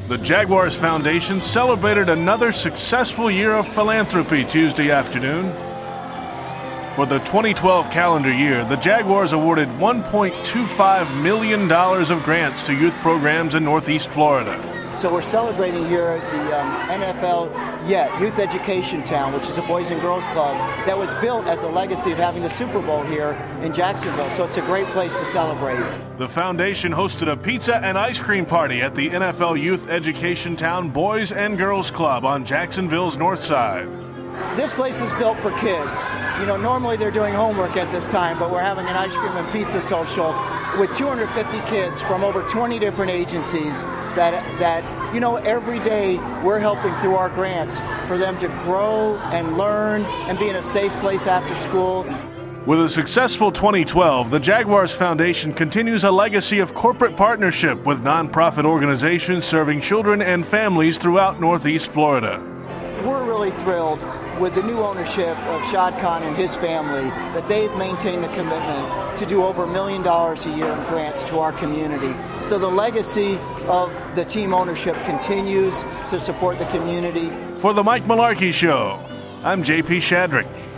The Jaguars Foundation celebrated another successful year of philanthropy Tuesday afternoon. For the 2012 calendar year, the Jaguars awarded $1.25 million of grants to youth programs in Northeast Florida. So we're celebrating here at the NFL Youth Education Town, which is a Boys and Girls Club that was built as a legacy of having the Super Bowl here in Jacksonville. So it's a great place to celebrate. The foundation hosted a pizza and ice cream party at the NFL Youth Education Town Boys and Girls Club on Jacksonville's north side. This place is built for kids. You know, normally they're doing homework at this time, but we're having an ice cream and pizza social with 250 kids from over 20 different agencies that you know, every day we're helping through our grants for them to grow and learn and be in a safe place after school. With a successful 2012, the Jaguars Foundation continues a legacy of corporate partnership with nonprofit organizations serving children and families throughout Northeast Florida. We're really thrilled with the new ownership of Shad Khan and his family that they've maintained the commitment to do over $1 million a year in grants to our community. So the legacy of the team ownership continues to support the community. For the Mike Malarkey Show, I'm J.P. Shadrick.